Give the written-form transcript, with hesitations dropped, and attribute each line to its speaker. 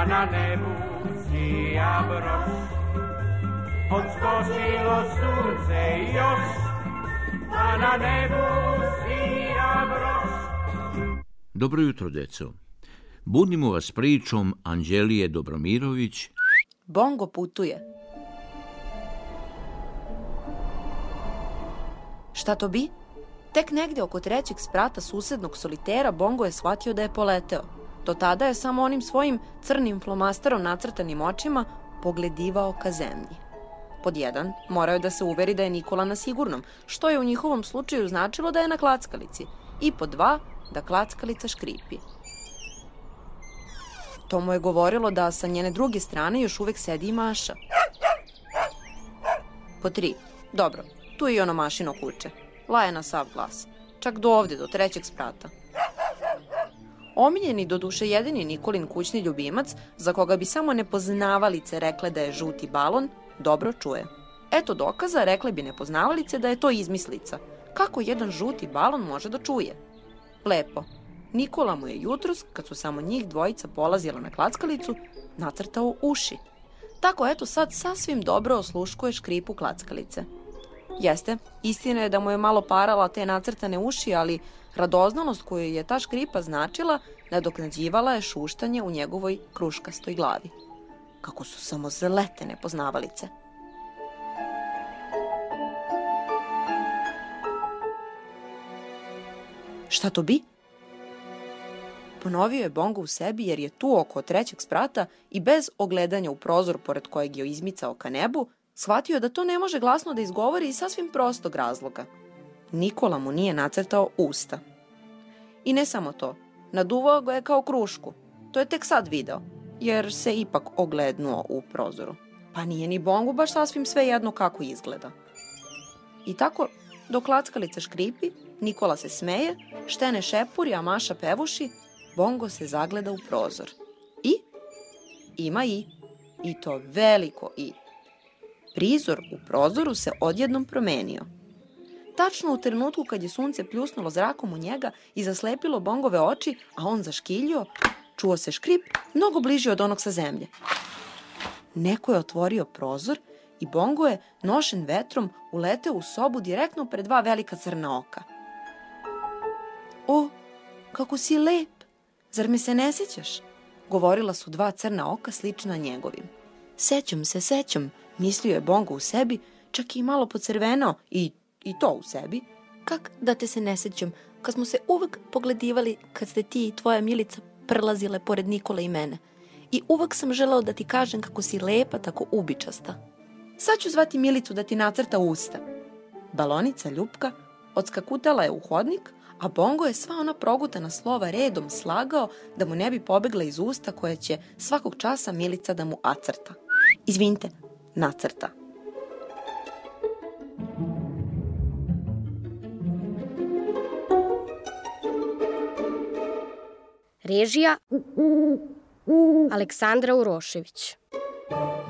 Speaker 1: pa na nebu sija broš. Odskočilo sunce još, pa na nebu sija broš.
Speaker 2: Dobro jutro, deco. Budimo vas pričom Anđelije Dobromirović.
Speaker 3: Bongo putuje. Šta to bi? Tek negdje oko 3. sprata susednog solitera Bongo je shvatio da je poleteo. Do tada je samo onim svojim crnim flomasterom nacrtanim očima pogledivao ka zemlji. Pod 1, morao je da se uveri da je Nikola na sigurnom, što je u njihovom slučaju značilo da je na klackalici. I pod 2, da klackalica škripi. To mu je govorilo da sa njene druge strane još uvek sedi i Maša. Pod 3, dobro, tu je i ono Mašino kuće. Laje na sav glas. Čak do ovde, do 3. sprata. Omiljeni, doduše jedini Nikolin kućni ljubimac, za koga bi samo nepoznavalice rekle da je žuti balon, dobro čuje. Eto dokaza, rekle bi nepoznavalice da je to izmislica. Kako jedan žuti balon može da čuje? Lepo. Nikola mu je jutros, kad su samo njih dvojica polazila na klackalicu, nacrtao uši. Tako eto sad sasvim dobro osluškuje škripu klackalice. Jeste, istina je da mu je malo parala te nacrtane uši, ali radoznalost koju je ta škripa značila nadoknađivala je šuštanje u njegovoj kruškastoj glavi. Kako su samo zlete nepoznavalice. Šta to bi? Ponovio je Bongo u sebi jer je tu oko 3. sprata i bez ogledanja u prozor pored kojeg je izmicao ka nebu, shvatio da to ne može glasno da izgovori iz sasvim prostog razloga. Nikola mu nije nacrtao usta. I ne samo to, naduvao ga je kao krušku. To je tek sad video, jer se ipak oglednuo u prozoru. Pa nije ni Bongu baš sasvim svejedno kako izgleda. I tako, dok klackalica škripi, Nikola se smeje, Štene šepuri, a Maša pevuši, Bongo se zagleda u prozor. I? Ima i. I to veliko i. Prizor u prozoru se odjednom promenio. Tačno u trenutku kad je sunce pljusnulo zrakom u njega i zaslepilo Bongove oči, a on zaškiljio, čuo se škrip mnogo bliži od onog sa zemlje. Neko je otvorio prozor i Bongo je, nošen vetrom, uleteo u sobu direktno pred 2 velika crna oka. O, kako si lep! Zar me se ne sećaš? Govorila su 2 crna oka slična njegovim. Sećam, mislio je Bongo u sebi, čak i malo pocrvenao i to u sebi. Kak da te se ne sećam, kad smo se uvek pogledivali kad ste ti i tvoja Milica prelazile pored Nikole i mene. I uvek sam želeo da ti kažem kako si lepa, tako ubičasta. Sad ću zvati Milicu da ti nacrta usta. Balonica Ljupka odskakutala je u hodnik, a Bongo je sva ona progutana slova redom slagao da mu ne bi pobegla iz usta koje će svakog časa Milica da mu acrta. Izvinite, nacrta.
Speaker 4: Režija Aleksandra Urošević.